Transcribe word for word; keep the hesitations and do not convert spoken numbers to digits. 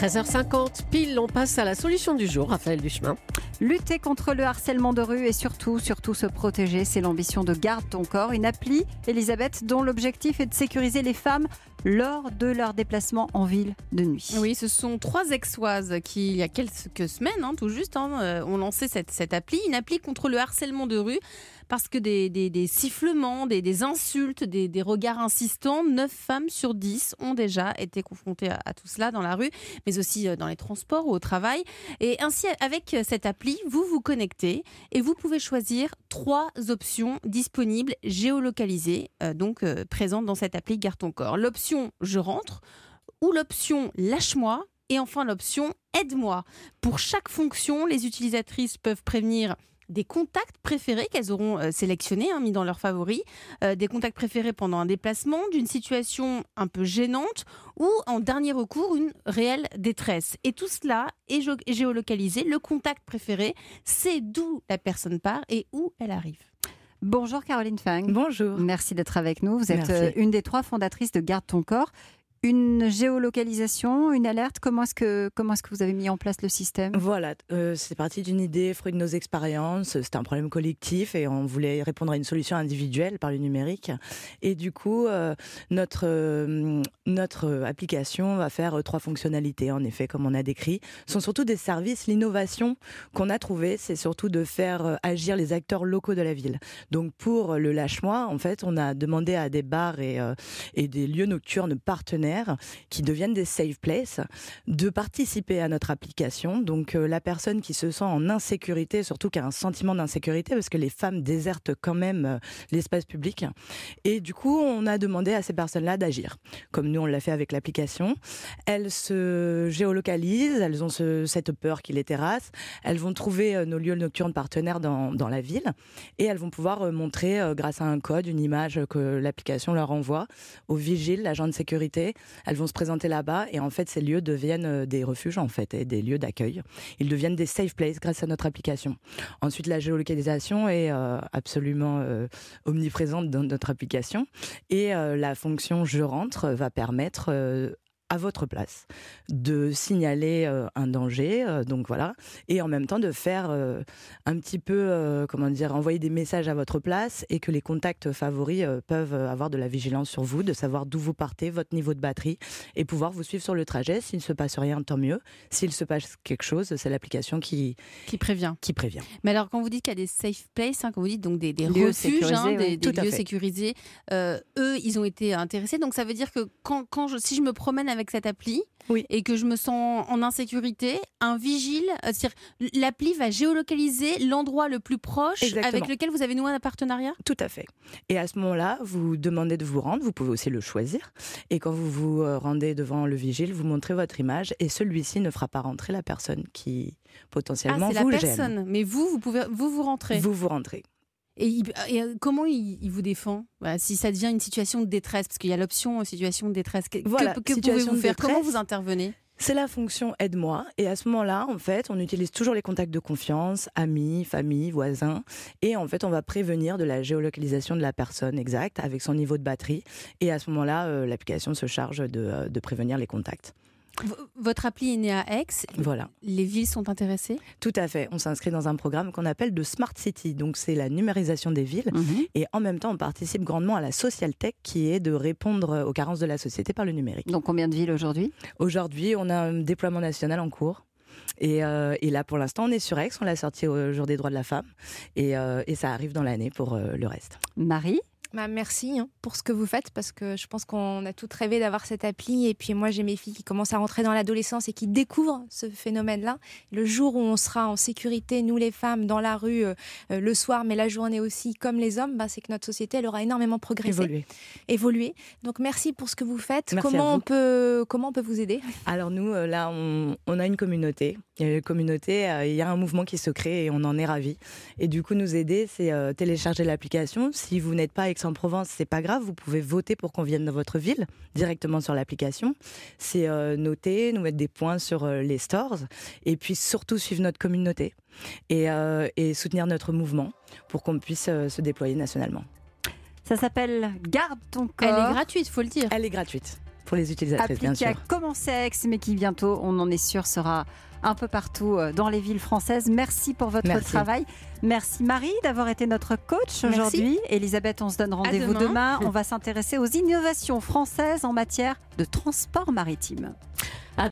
treize heures cinquante, pile, on passe à la solution du jour, Raphaël Duchemin. Lutter contre le harcèlement de rue et surtout, surtout se protéger, c'est l'ambition de Garde ton corps, une appli, Elisabeth, dont l'objectif est de sécuriser les femmes lors de leurs déplacements en ville de nuit. Oui, ce sont trois Aixoises qui, il y a quelques semaines, hein, tout juste, hein, euh, ont lancé cette, cette appli, une appli contre le harcèlement de rue, parce que des, des, des sifflements, des, des insultes, des, des regards insistants, neuf femmes sur dix ont déjà été confrontées à, à tout cela dans la rue, mais aussi dans les transports ou au travail. Et ainsi, avec cette appli, vous vous connectez et vous pouvez choisir trois options disponibles, géolocalisées, euh, donc euh, présentes dans cette appli Garde ton corps. L'option « Je rentre » ou l'option « Lâche-moi » et enfin l'option « Aide-moi ». Pour chaque fonction, les utilisatrices peuvent prévenir des contacts préférés qu'elles auront euh, sélectionnés, hein, mis dans leurs favoris, euh, des contacts préférés pendant un déplacement, d'une situation un peu gênante ou en dernier recours une réelle détresse. Et tout cela est gé- géolocalisé. Le contact préféré, c'est d'où la personne part et où elle arrive. Bonjour Caroline Fang. Bonjour. Merci d'être avec nous. Vous êtes Merci. une des trois fondatrices de Garde ton corps. Une géolocalisation, une alerte, comment est-ce que, comment est-ce que vous avez mis en place le système ? Voilà, euh, c'est parti d'une idée, fruit de nos expériences. C'était un problème collectif et on voulait répondre à une solution individuelle par le numérique. Et du coup, euh, notre, euh, notre application va faire euh, trois fonctionnalités, en effet, comme on a décrit. Ce sont surtout des services. L'innovation qu'on a trouvée, c'est surtout de faire euh, agir les acteurs locaux de la ville. Donc pour le Lâche-moi, en fait, on a demandé à des bars et, euh, et des lieux nocturnes partenaires qui deviennent des safe places, de participer à notre application. Donc euh, la personne qui se sent en insécurité, surtout qui a un sentiment d'insécurité, parce que les femmes désertent quand même euh, l'espace public. Et du coup, on a demandé à ces personnes-là d'agir, comme nous on l'a fait avec l'application. Elles se géolocalisent, elles ont ce, cette peur qui les terrasse, elles vont trouver euh, nos lieux nocturnes partenaires dans, dans la ville, et elles vont pouvoir euh, montrer, euh, grâce à un code, une image que l'application leur envoie, au vigile, l'agent de sécurité. Elles vont se présenter là-bas et en fait ces lieux deviennent des refuges en fait et des lieux d'accueil. Ils deviennent des safe places grâce à notre application. Ensuite, la géolocalisation est euh, absolument euh, omniprésente dans notre application et euh, la fonction je rentre va permettre euh, à votre place, de signaler euh, un danger, euh, donc voilà, et en même temps de faire euh, un petit peu, euh, comment dire, envoyer des messages à votre place et que les contacts favoris euh, peuvent avoir de la vigilance sur vous, de savoir d'où vous partez, votre niveau de batterie, et pouvoir vous suivre sur le trajet. S'il ne se passe rien, tant mieux. S'il se passe quelque chose, c'est l'application qui, Qui prévient. qui prévient. Mais alors, quand vous dites qu'il y a des safe places, hein, quand vous dites donc des, des Lieux refuges, sécurisés, hein, des, oui. des Tout à lieux fait. sécurisés, euh, eux, ils ont été intéressés. Donc, ça veut dire que quand, quand je, si je me promène avec cette appli Oui. et que je me sens en insécurité, un vigile, euh, c'est-à-dire l'appli va géolocaliser l'endroit le plus proche Exactement. avec lequel vous avez noué un partenariat ? Tout à fait. Et à ce moment-là, vous demandez de vous rendre, vous pouvez aussi le choisir. Et quand vous vous euh, rendez devant le vigile, vous montrez votre image et celui-ci ne fera pas rentrer la personne qui Ah, potentiellement c'est la vous personne. gêne. Mais vous, vous pouvez, vous vous rentrez. Vous vous rentrez. Et, il- et, euh, comment il, il vous défend ? Voilà, si ça devient une situation de détresse, parce qu'il y a l'option euh, situation de détresse. Que, Voilà, que, que situation pouvez-vous de faire ? Comment détresse. vous intervenez ? C'est la fonction aide-moi. Et à ce moment-là, en fait, on utilise toujours les contacts de confiance, amis, famille, voisins. Et en fait, on va prévenir de la géolocalisation de la personne exacte avec son niveau de batterie. Et à ce moment-là, euh, l'application se charge de, euh, de prévenir les contacts. V- Votre appli est née à Aix. Voilà. Les villes sont intéressées ? Tout à fait. On s'inscrit dans un programme qu'on appelle de Smart City. Donc, c'est la numérisation des villes. Mhm. Et en même temps, on participe grandement à la social tech qui est de répondre aux carences de la société par le numérique. Donc combien de villes aujourd'hui ? Aujourd'hui, on a un déploiement national en cours. Et, euh, et là, pour l'instant, on est sur Aix. On l'a sorti au jour des droits de la femme. Et, euh, et ça arrive dans l'année pour euh, le reste. Marie ? Bah, merci hein, pour ce que vous faites parce que je pense qu'on a toutes rêvé d'avoir cette appli et puis moi j'ai mes filles qui commencent à rentrer dans l'adolescence et qui découvrent ce phénomène-là. Le jour où on sera en sécurité, nous les femmes, dans la rue, euh, le soir mais la journée aussi comme les hommes, bah, c'est que notre société elle aura énormément progressé, Évoluer. évolué. Donc merci pour ce que vous faites. Merci à Comment vous. on peut, comment on peut vous aider ? Alors nous, euh, là, on, on a une communauté. Il y a une communauté, euh, il y a un mouvement qui se crée et on en est ravis. Et du coup, nous aider, c'est euh, télécharger l'application. Si vous n'êtes pas à Aix-en-Provence, c'est pas grave, vous pouvez voter pour qu'on vienne dans votre ville directement sur l'application. C'est euh, noter, nous mettre des points sur euh, les stores et puis surtout suivre notre communauté et, euh, et soutenir notre mouvement pour qu'on puisse euh, se déployer nationalement. Ça s'appelle Garde ton corps. Elle est gratuite, faut le dire. Elle est gratuite. pour les utilisatrices, appli bien qui a sûr. commencé à Aix, mais qui bientôt, on en est sûr, sera un peu partout dans les villes françaises. Merci pour votre Merci. travail. Merci Marie d'avoir été notre coach Merci. aujourd'hui. Elisabeth, on se donne rendez-vous demain. demain. On va s'intéresser aux innovations françaises en matière de transport maritime.